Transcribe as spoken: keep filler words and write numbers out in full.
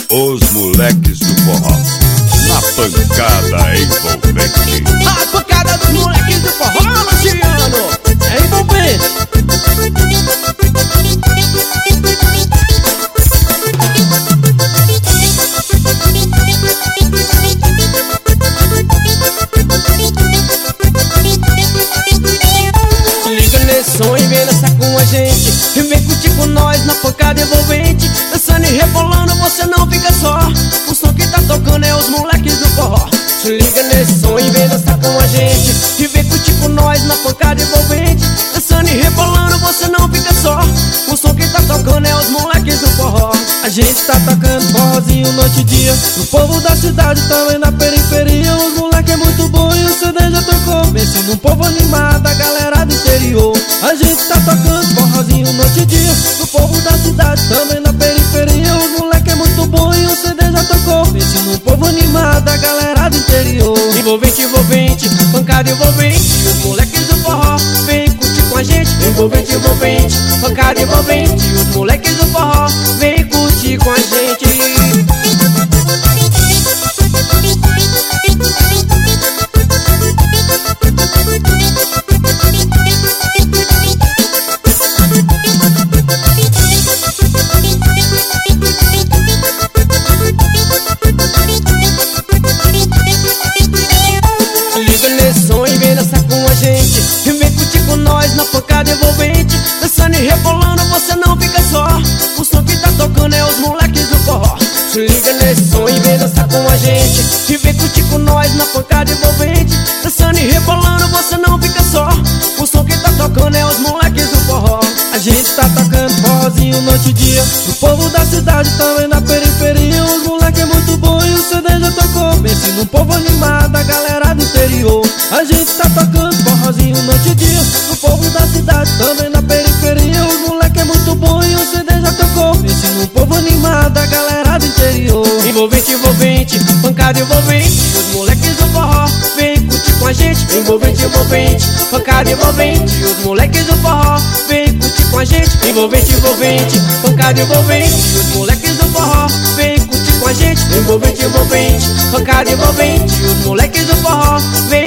Os moleques do forró, na pancada envolvente. A pancada dos moleques do forró, Luciano, é envolvente. Se liga nesse som e vem dançar com a gente, e vem curtir com nós na pancada envolvente. Dançando e rebolando, você não fica só. O som que tá tocando é os moleques do forró. Se liga nesse som e vem dançar com a gente, e vem curtir com nós na pancada envolvente. Dançando e rebolando, você não fica só. O som que tá tocando é os moleques do forró. A gente tá tocando forrozinho noite e dia, o povo da cidade também na periferia. Os moleques é muito bom e o C D já tocou, vencendo um povo animado, a galera do interior. A gente tá tocando forrozinho noite e dia, o povo da cidade também na periferia. Os moleques é muito bom e o C D já tocou, vencendo um povo animado, a galera do interior. Envolvente, envolvente, pancada envolvente, e os moleques do forró vem curtir com a gente. Envolvente, envolvente, pancada envolvente, e os moleques do forró vem curtir com a gente. Liga nesse som e vem dançar com a gente, e vem curtir com nós na pancada envolvente. Dançando e rebolando, você não fica só. O som que tá tocando é os moleques do forró. Se liga nesse som e vem dançar com a gente, e vem curtir com nós na pancada envolvente. Dançando e rebolando, você não fica só. O som que tá tocando é os moleques do forró. A gente tá tocando forrozinho noite e dia, o povo da cidade também na periferia. Os moleques é muito bom e o C D já tocou, vencendo um povo animado, a galera do interior. A gente tá tocando forrozinho noite e dia, o povo da cidade também na periferia. Os moleques é muito bom e o C D já tocou, vencendo um povo animado, a galera do interior. Envolvente, envolvente, pancada envolvente, os moleques do forró vem curtir com a gente. Envolvente, envolvente, pancada envolvente, os moleques do forró vem curtir com a gente. Envolvente, envolvente, pancada envolvente, os moleques do forró vem curtir com a gente. Envolvente, envolvente, pancada envolvente, os moleques do forró vem